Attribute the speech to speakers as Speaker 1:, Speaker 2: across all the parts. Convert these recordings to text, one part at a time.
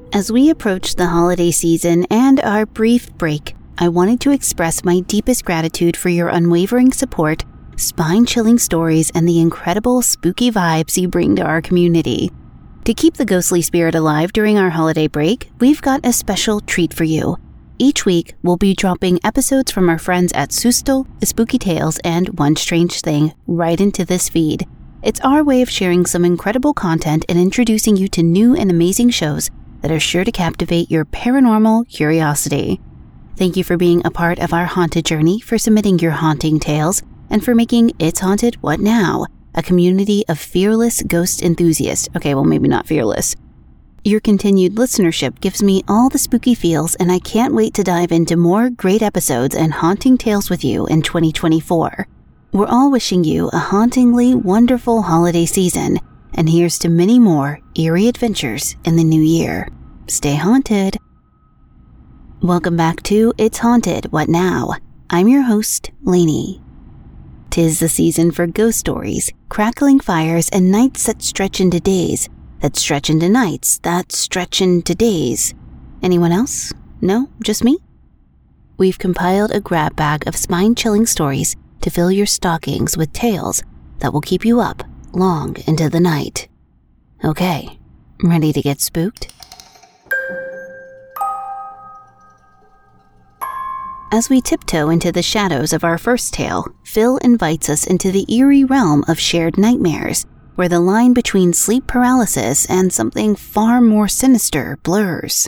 Speaker 1: As we approach the holiday season and our brief break, I wanted to express my deepest gratitude for your unwavering support, spine-chilling stories, and the incredible spooky vibes you bring to our community. To keep the ghostly spirit alive during our holiday break, we've got a special treat for you. Each week, we'll be dropping episodes from our friends at Susto, Spooky Tales, and One Strange Thing right into this feed. It's our way of sharing some incredible content and introducing you to new and amazing shows that are sure to captivate your paranormal curiosity. Thank you for being a part of our haunted journey, for submitting your haunting tales, and for making It's Haunted What Now, a community of fearless ghost enthusiasts. Okay, well, maybe not fearless. Your continued listenership gives me all the spooky feels, and I can't wait to dive into more great episodes and haunting tales with you in 2024. We're all wishing you a hauntingly wonderful holiday season, and here's to many more eerie adventures in the new year. Stay haunted. Welcome back to It's Haunted What Now? I'm your host, Lainey. 'Tis the season for ghost stories, crackling fires, and nights that stretch into days, that stretch into nights, that stretch into days. Anyone else? No? Just me? We've compiled a grab bag of spine-chilling stories to fill your stockings with tales that will keep you up long into the night. Okay, ready to get spooked? As we tiptoe into the shadows of our first tale, Phil invites us into the eerie realm of shared nightmares, where the line between sleep paralysis and something far more sinister blurs.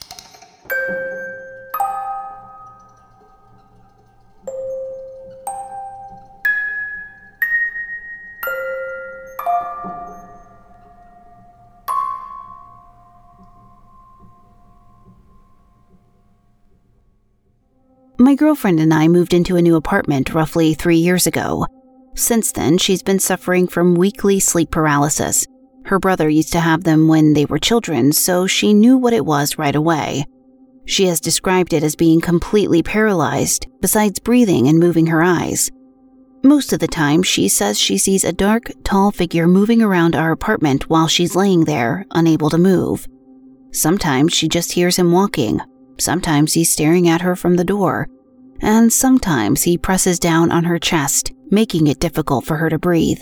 Speaker 1: My girlfriend and I moved into a new apartment roughly 3 years ago. Since then, she's been suffering from weekly sleep paralysis. Her brother used to have them when they were children, so she knew what it was right away. She has described it as being completely paralyzed, besides breathing and moving her eyes. Most of the time, she says she sees a dark, tall figure moving around our apartment while she's laying there, unable to move. Sometimes she just hears him walking. Sometimes he's staring at her from the door, and sometimes he presses down on her chest, making it difficult for her to breathe.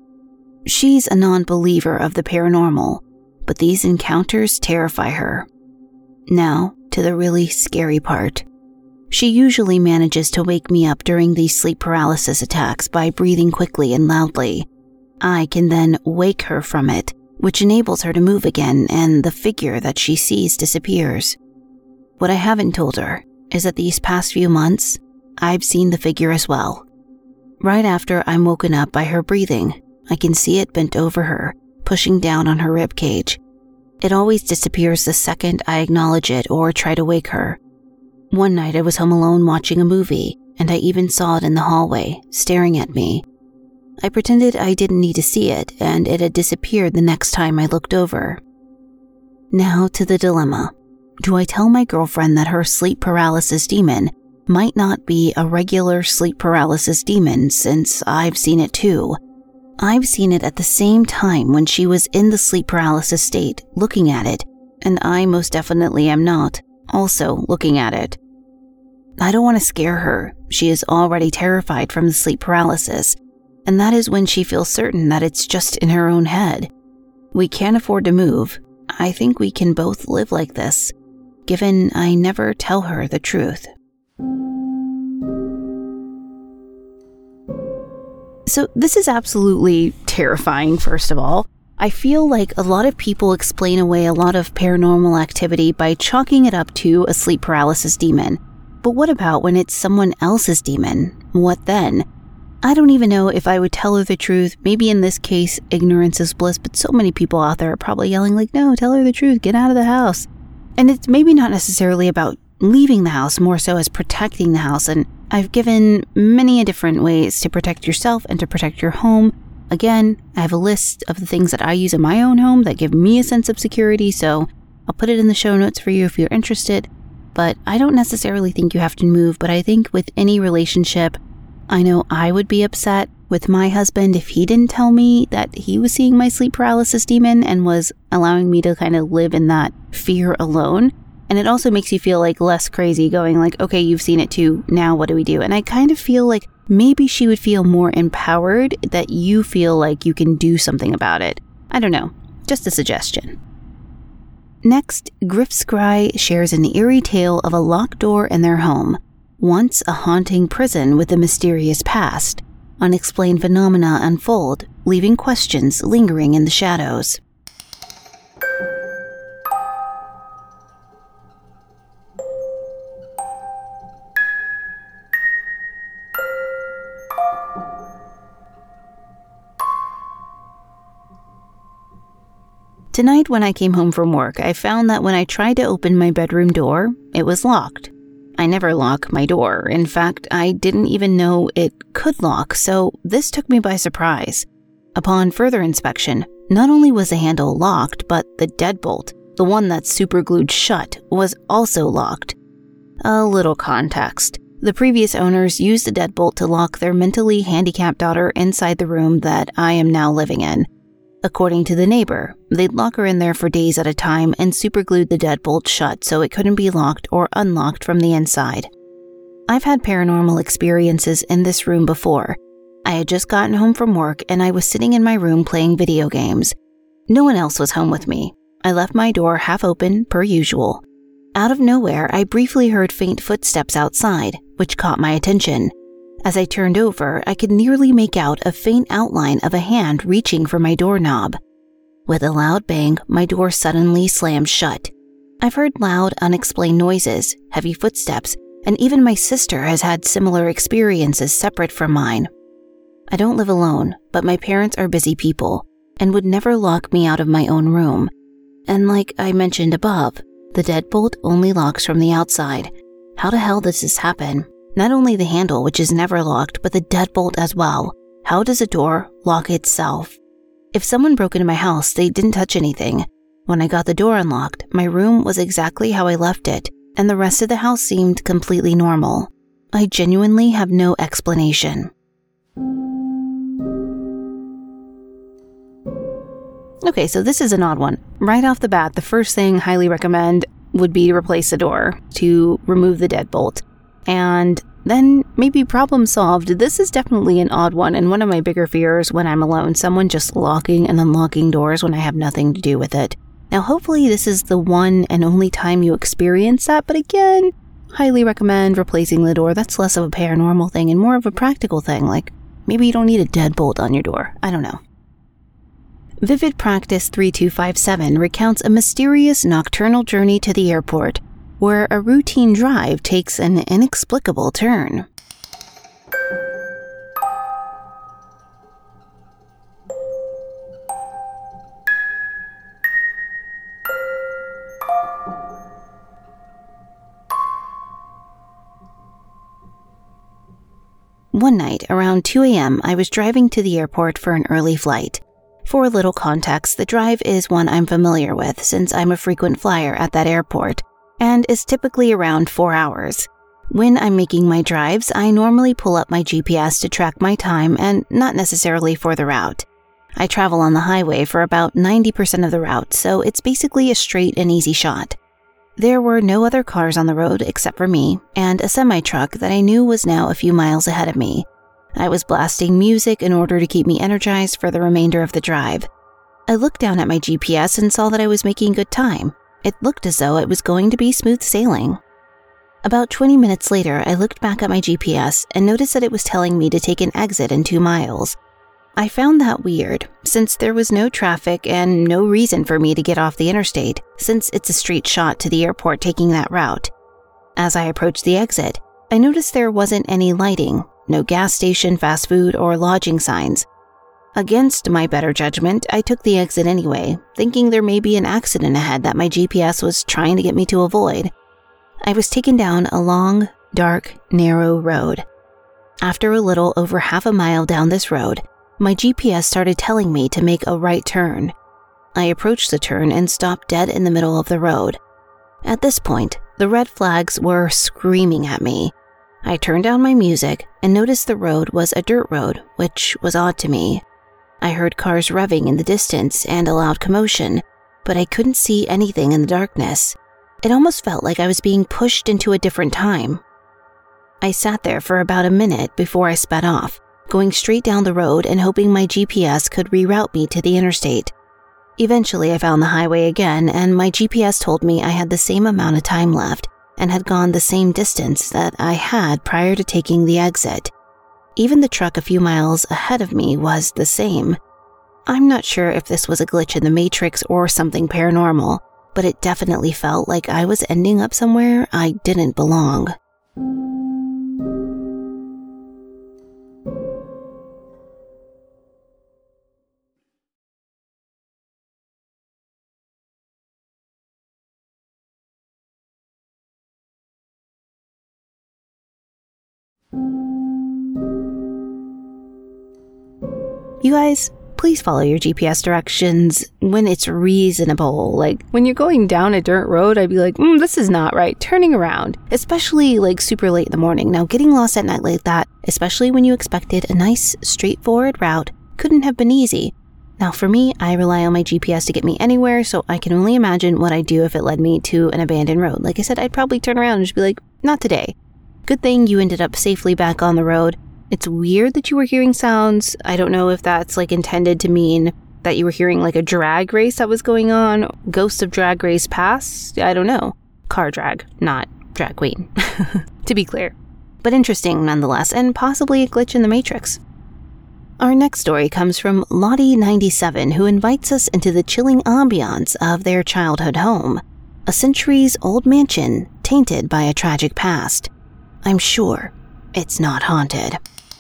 Speaker 1: She's a non-believer of the paranormal, but these encounters terrify her. Now, to the really scary part. She usually manages to wake me up during these sleep paralysis attacks by breathing quickly and loudly. I can then wake her from it, which enables her to move again, and the figure that she sees disappears. What I haven't told her is that these past few months, I've seen the figure as well. Right after I'm woken up by her breathing, I can see it bent over her, pushing down on her rib cage. It always disappears the second I acknowledge it or try to wake her. One night I was home alone watching a movie, and I even saw it in the hallway, staring at me. I pretended I didn't need to see it, and it had disappeared the next time I looked over. Now to the dilemma. Do I tell my girlfriend that her sleep paralysis demon might not be a regular sleep paralysis demon, since I've seen it too? I've seen it at the same time when she was in the sleep paralysis state, looking at it, and I most definitely am not, also looking at it. I don't want to scare her. She is already terrified from the sleep paralysis, and that is when she feels certain that it's just in her own head. We can't afford to move. I think we can both live like this, given I never tell her the truth. So this is absolutely terrifying, first of all. I feel like a lot of people explain away a lot of paranormal activity by chalking it up to a sleep paralysis demon. But what about when it's someone else's demon? What then? I don't even know if I would tell her the truth. Maybe in this case, ignorance is bliss, but so many people out there are probably yelling like, no, tell her the truth, get out of the house. And it's maybe not necessarily about leaving the house, more so as protecting the house. And I've given many different ways to protect yourself and to protect your home. Again, I have a list of the things that I use in my own home that give me a sense of security, so I'll put it in the show notes for you if you're interested. But I don't necessarily think you have to move, but I think with any relationship, I know I would be upset with my husband if he didn't tell me that he was seeing my sleep paralysis demon and was allowing me to kind of live in that fear alone. And it also makes you feel like less crazy going like, okay, you've seen it too. Now what do we do? And I kind of feel like maybe she would feel more empowered that you feel like you can do something about it. I don't know. Just a suggestion. Next, Griff Scry shares an eerie tale of a locked door in their home. Once a haunting prison with a mysterious past. Unexplained phenomena unfold, leaving questions lingering in the shadows. Tonight when I came home from work, I found that when I tried to open my bedroom door, it was locked. I never lock my door. In fact, I didn't even know it could lock, so this took me by surprise. Upon further inspection, not only was the handle locked, but the deadbolt, the one that's superglued shut, was also locked. A little context. The previous owners used the deadbolt to lock their mentally handicapped daughter inside the room that I am now living in. According to the neighbor, they'd lock her in there for days at a time and superglued the deadbolt shut so it couldn't be locked or unlocked from the inside. I've had paranormal experiences in this room before. I had just gotten home from work and I was sitting in my room playing video games. No one else was home with me. I left my door half open per usual. Out of nowhere, I briefly heard faint footsteps outside, which caught my attention. As I turned over, I could nearly make out a faint outline of a hand reaching for my doorknob. With a loud bang, my door suddenly slammed shut. I've heard loud, unexplained noises, heavy footsteps, and even my sister has had similar experiences separate from mine. I don't live alone, but my parents are busy people and would never lock me out of my own room. And like I mentioned above, the deadbolt only locks from the outside. How the hell does this happen? Not only the handle, which is never locked, but the deadbolt as well. How does a door lock itself? If someone broke into my house, they didn't touch anything. When I got the door unlocked, my room was exactly how I left it, and the rest of the house seemed completely normal. I genuinely have no explanation. Okay, so this is an odd one. Right off the bat, the first thing I highly recommend would be to replace the door, to remove the deadbolt. And then maybe problem solved. This is definitely an odd one and one of my bigger fears when I'm alone, someone just locking and unlocking doors when I have nothing to do with it. Now hopefully this is the one and only time you experience that, but again, highly recommend replacing the door. That's less of a paranormal thing and more of a practical thing, like maybe you don't need a deadbolt on your door. I don't know. Vivid Practice 3257 recounts a mysterious nocturnal journey to the airport, where a routine drive takes an inexplicable turn. One night, around 2 a.m., I was driving to the airport for an early flight. For a little context, the drive is one I'm familiar with since I'm a frequent flyer at that airport, and is typically around 4 hours. When I'm making my drives, I normally pull up my GPS to track my time and not necessarily for the route. I travel on the highway for about 90% of the route, so it's basically a straight and easy shot. There were no other cars on the road except for me and a semi-truck that I knew was now a few miles ahead of me. I was blasting music in order to keep me energized for the remainder of the drive. I looked down at my GPS and saw that I was making good time. It looked as though it was going to be smooth sailing. About 20 minutes later, I looked back at my GPS and noticed that it was telling me to take an exit in 2 miles. I found that weird, since there was no traffic and no reason for me to get off the interstate, since it's a straight shot to the airport taking that route. As I approached the exit, I noticed there wasn't any lighting, no gas station, fast food, or lodging signs. Against my better judgment, I took the exit anyway, thinking there may be an accident ahead that my GPS was trying to get me to avoid. I was taken down a long, dark, narrow road. After a little over half a mile down this road, my GPS started telling me to make a right turn. I approached the turn and stopped dead in the middle of the road. At this point, the red flags were screaming at me. I turned down my music and noticed the road was a dirt road, which was odd to me. I heard cars revving in the distance and a loud commotion, but I couldn't see anything in the darkness. It almost felt like I was being pushed into a different time. I sat there for about a minute before I sped off, going straight down the road and hoping my GPS could reroute me to the interstate. Eventually, I found the highway again, and my GPS told me I had the same amount of time left and had gone the same distance that I had prior to taking the exit. Even the truck a few miles ahead of me was the same. I'm not sure if this was a glitch in the Matrix or something paranormal, but it definitely felt like I was ending up somewhere I didn't belong. You guys, please follow your GPS directions when it's reasonable. Like, when you're going down a dirt road, I'd be like, this is not right, turning around, especially like super late in the morning. Now, getting lost at night like that, especially when you expected a nice, straightforward route, couldn't have been easy. Now, for me, I rely on my GPS to get me anywhere, so I can only imagine what I'd do if it led me to an abandoned road. Like I said, I'd probably turn around and just be like, not today. Good thing you ended up safely back on the road. It's weird that you were hearing sounds. I don't know if that's like intended to mean that you were hearing like a drag race that was going on. Ghosts of Drag Race Pass? I don't know. Car drag, not drag queen. To be clear. But interesting nonetheless, and possibly a glitch in the Matrix. Our next story comes from Lottie97, who invites us into the chilling ambiance of their childhood home. A centuries-old mansion tainted by a tragic past. I'm sure it's not haunted.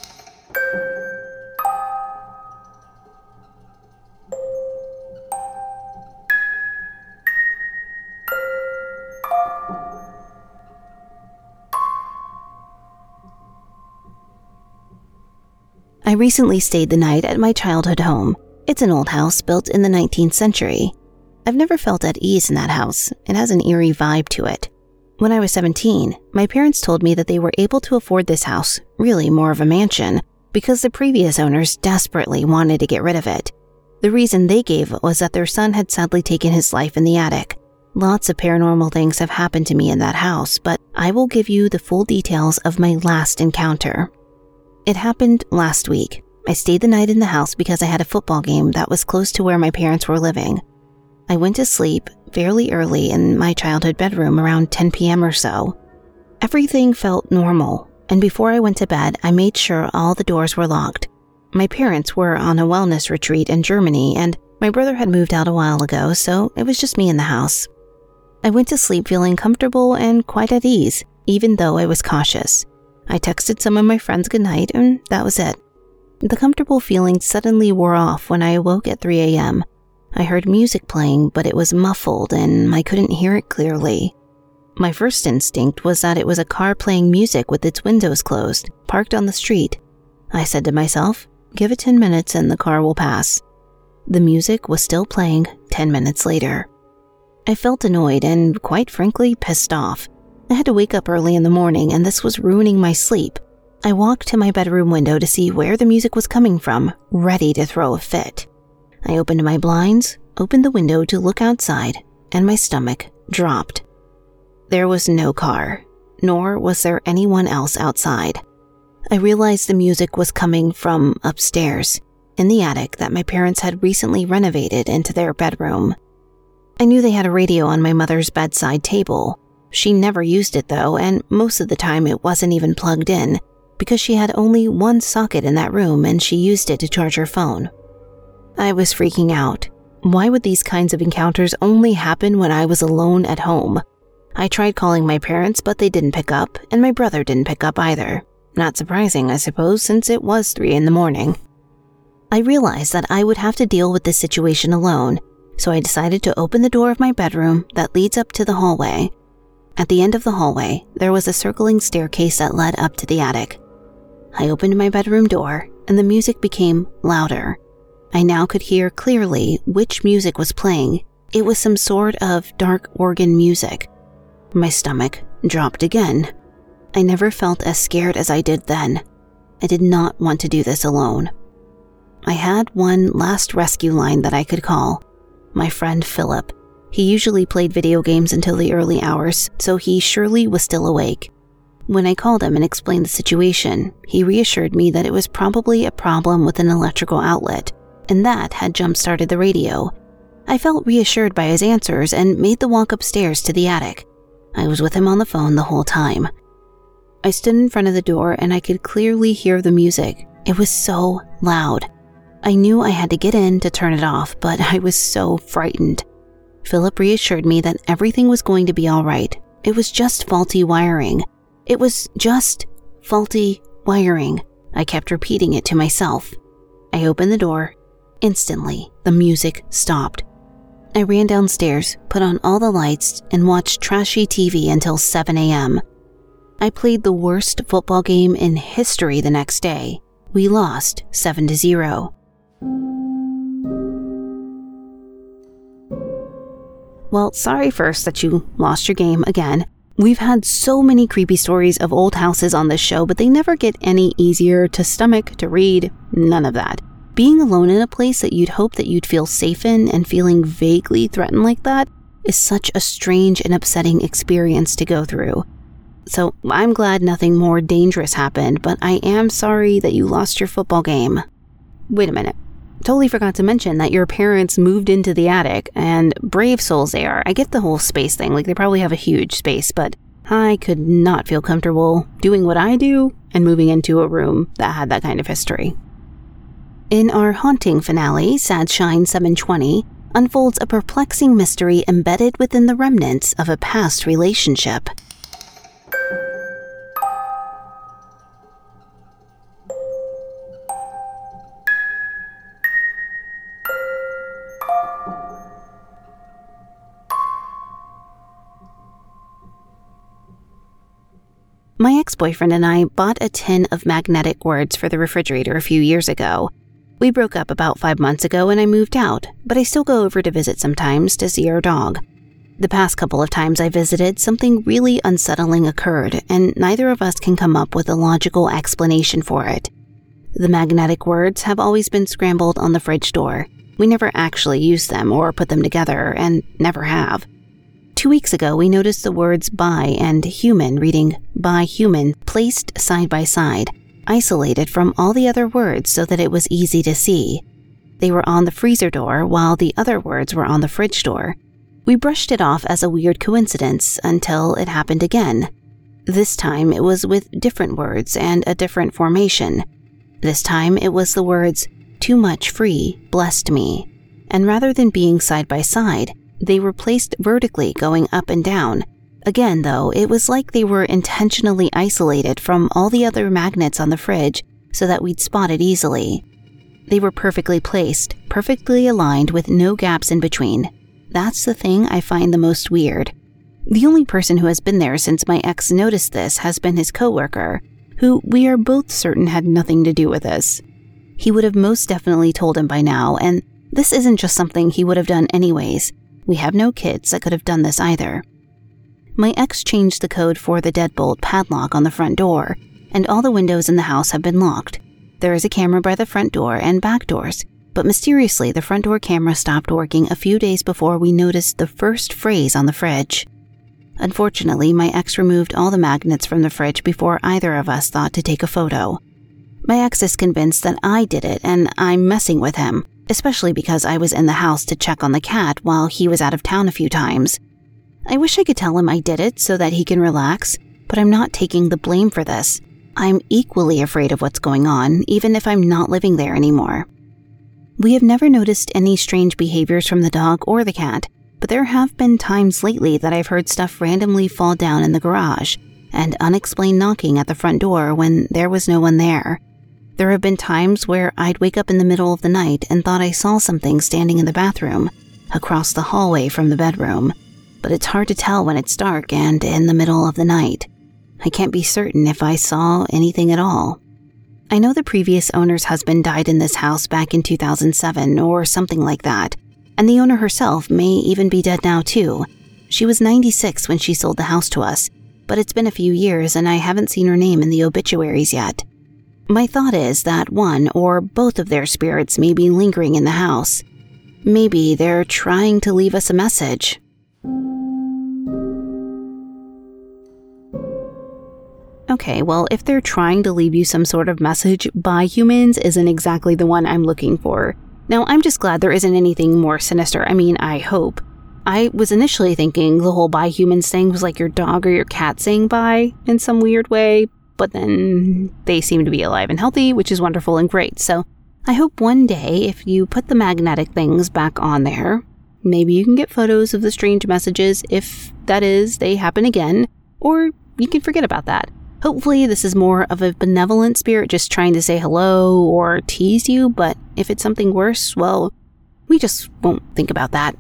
Speaker 1: I recently stayed the night at my childhood home. It's an old house built in the 19th century. I've never felt at ease in that house. It has an eerie vibe to it. When I was 17, my parents told me that they were able to afford this house, really more of a mansion, because the previous owners desperately wanted to get rid of it. The reason they gave was that their son had sadly taken his life in the attic. Lots of paranormal things have happened to me in that house, but I will give you the full details of my last encounter. It happened last week. I stayed the night in the house because I had a football game that was close to where my parents were living. I went to sleep fairly early in my childhood bedroom around 10 p.m. or so. Everything felt normal, and before I went to bed, I made sure all the doors were locked. My parents were on a wellness retreat in Germany, and my brother had moved out a while ago, so it was just me in the house. I went to sleep feeling comfortable and quite at ease, even though I was cautious. I texted some of my friends goodnight, and that was it. The comfortable feeling suddenly wore off when I awoke at 3 a.m. I heard music playing, but it was muffled and I couldn't hear it clearly. My first instinct was that it was a car playing music with its windows closed, parked on the street. I said to myself, give it 10 minutes and the car will pass. The music was still playing 10 minutes later. I felt annoyed and, quite frankly, pissed off. I had to wake up early in the morning and this was ruining my sleep. I walked to my bedroom window to see where the music was coming from, ready to throw a fit. I opened my blinds, opened the window to look outside, and my stomach dropped. There was no car, nor was there anyone else outside. I realized the music was coming from upstairs, in the attic that my parents had recently renovated into their bedroom. I knew they had a radio on my mother's bedside table. She never used it though, and most of the time it wasn't even plugged in, because she had only one socket in that room and she used it to charge her phone. I was freaking out. Why would these kinds of encounters only happen when I was alone at home? I tried calling my parents, but they didn't pick up, and my brother didn't pick up either. Not surprising, I suppose, since it was 3 a.m. I realized that I would have to deal with this situation alone, so I decided to open the door of my bedroom that leads up to the hallway. At the end of the hallway, there was a circling staircase that led up to the attic. I opened my bedroom door, and the music became louder. I now could hear clearly which music was playing. It was some sort of dark organ music. My stomach dropped again. I never felt as scared as I did then. I did not want to do this alone. I had one last rescue line that I could call. My friend Philip. He usually played video games until the early hours, so he surely was still awake. When I called him and explained the situation, he reassured me that it was probably a problem with an electrical outlet, and that had jump-started the radio. I felt reassured by his answers and made the walk upstairs to the attic. I was with him on the phone the whole time. I stood in front of the door and I could clearly hear the music. It was so loud. I knew I had to get in to turn it off, but I was so frightened. Philip reassured me that everything was going to be all right. It was just faulty wiring. It was just faulty wiring. I kept repeating it to myself. I opened the door. Instantly, the music stopped. I ran downstairs, put on all the lights, and watched trashy TV until 7 a.m. I played the worst football game in history the next day. We lost 7-0. Well, sorry first that you lost your game again. We've had so many creepy stories of old houses on this show, but they never get any easier to stomach, to read, none of that. Being alone in a place that you'd hope that you'd feel safe in and feeling vaguely threatened like that is such a strange and upsetting experience to go through. So I'm glad nothing more dangerous happened, but I am sorry that you lost your football game. Wait a minute. Totally forgot to mention that your parents moved into the attic, and brave souls they are. I get the whole space thing, like they probably have a huge space, but I could not feel comfortable doing what I do and moving into a room that had that kind of history. In our haunting finale, Sad Shine 720 unfolds a perplexing mystery embedded within the remnants of a past relationship. My ex-boyfriend and I bought a tin of magnetic words for the refrigerator a few years ago. We broke up about 5 months ago and I moved out, but I still go over to visit sometimes to see our dog. The past couple of times I visited, something really unsettling occurred, and neither of us can come up with a logical explanation for it. The magnetic words have always been scrambled on the fridge door. We never actually used them or put them together, and never have. 2 weeks ago, we noticed the words bi and human reading by human placed side by side, isolated from all the other words so that it was easy to see. They were on the freezer door while the other words were on the fridge door. We brushed it off as a weird coincidence until it happened again. This time it was with different words and a different formation. This time it was the words, "Too much free, blessed me." And rather than being side by side, they were placed vertically going up and down. Again, though, it was like they were intentionally isolated from all the other magnets on the fridge so that we'd spot it easily. They were perfectly placed, perfectly aligned with no gaps in between. That's the thing I find the most weird. The only person who has been there since my ex noticed this has been his coworker, who we are both certain had nothing to do with this. He would have most definitely told him by now, and this isn't just something he would have done anyways. We have no kids that could have done this either. My ex changed the code for the deadbolt padlock on the front door, and all the windows in the house have been locked. There is a camera by the front door and back doors, but mysteriously the front door camera stopped working a few days before we noticed the first phrase on the fridge. Unfortunately, my ex removed all the magnets from the fridge before either of us thought to take a photo. My ex is convinced that I did it and I'm messing with him, especially because I was in the house to check on the cat while he was out of town a few times. I wish I could tell him I did it so that he can relax, but I'm not taking the blame for this. I'm equally afraid of what's going on, even if I'm not living there anymore. We have never noticed any strange behaviors from the dog or the cat, but there have been times lately that I've heard stuff randomly fall down in the garage and unexplained knocking at the front door when there was no one there. There have been times where I'd wake up in the middle of the night and thought I saw something standing in the bathroom, across the hallway from the bedroom, but it's hard to tell when it's dark and in the middle of the night. I can't be certain if I saw anything at all. I know the previous owner's husband died in this house back in 2007 or something like that, and the owner herself may even be dead now too. She was 96 when she sold the house to us, but it's been a few years and I haven't seen her name in the obituaries yet. My thought is that one or both of their spirits may be lingering in the house. Maybe they're trying to leave us a message. Okay, well, if they're trying to leave you some sort of message, by humans isn't exactly the one I'm looking for. Now, I'm just glad there isn't anything more sinister. I mean, I hope. I was initially thinking the whole by humans thing was like your dog or your cat saying bye in some weird way, but then they seem to be alive and healthy, which is wonderful and great. So I hope one day, if you put the magnetic things back on there, maybe you can get photos of the strange messages if, that is, they happen again, or you can forget about that. Hopefully this is more of a benevolent spirit just trying to say hello or tease you, but if it's something worse, well, we just won't think about that.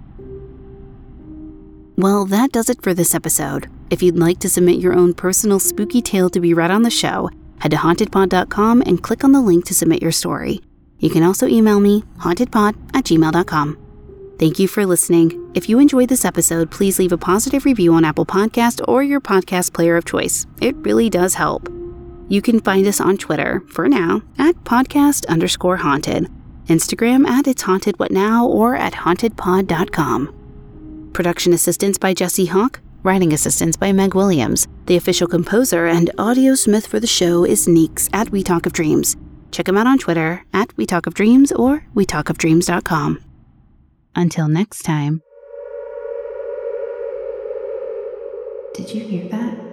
Speaker 1: Well, that does it for this episode. If you'd like to submit your own personal spooky tale to be read on the show, head to hauntedpod.com and click on the link to submit your story. You can also email me, hauntedpod@gmail.com. Thank you for listening. If you enjoyed this episode, please leave a positive review on Apple Podcast or your podcast player of choice. It really does help. You can find us on Twitter, for now, at podcast_haunted, Instagram at itshauntedwhatnow, or at hauntedpod.com. Production assistance by Jesse Hawk. Writing assistance by Meg Williams. The official composer and audio smith for the show is Neeks at We Talk of Dreams. Check him out on Twitter at We Talk of Dreams or wetalkofdreams.com. Until next time. Did you hear that?